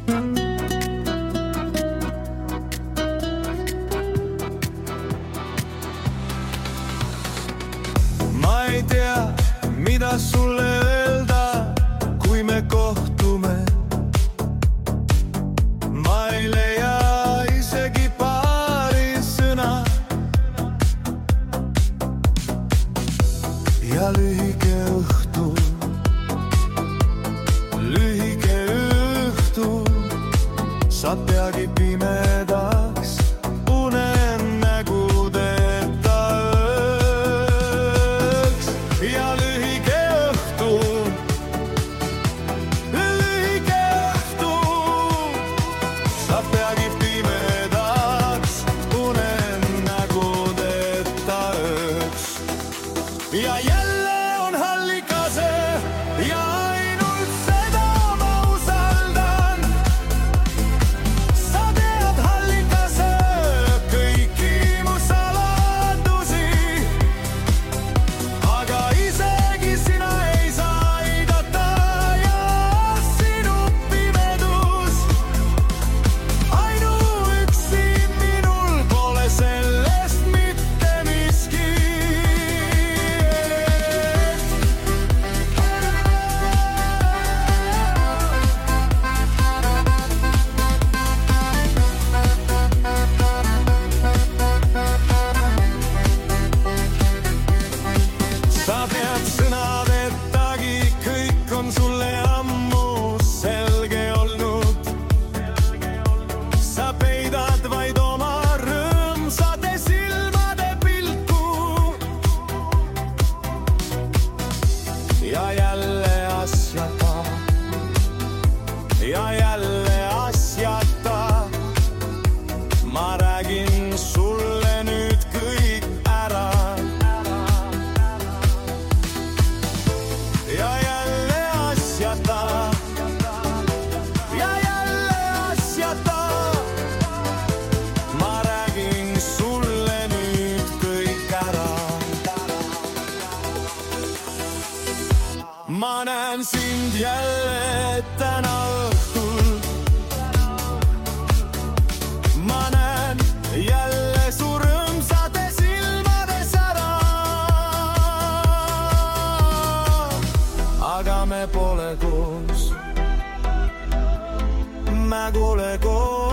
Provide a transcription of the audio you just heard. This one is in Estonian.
Ma ei tea, mida sulle öelda, kui me kohtume. Ma ei leia isegi paari sõna. Ja lühike õhtu saab peagi pimedaks, unenägudeta ööks. Ja lühike õhtu saab peagi pimedaks, unenägudeta ööks. Ja jälle on hallikase ja ainult seda ma usaldan. Sa tead, hallikase, kõiki mu saladusi, aga isegi sina ei saa aidata ja sinu pimedus ainuüksi minul pole sellest mitte miski. Sa pead sõnadettagi, kõik on sulle ammu selge olnud. Sa peidad vaid oma rõõmsade silmade pilku. Ja jälle asjata, ma räägin sulle nüüd kõik ära. Ja jälle asjata, ma räägin sulle nüüd kõik ära. Ma näen sind jälle täna õhtul. Ma näen jälle su rõõmsade silmades ära. Aga me pole koos, me pole koos.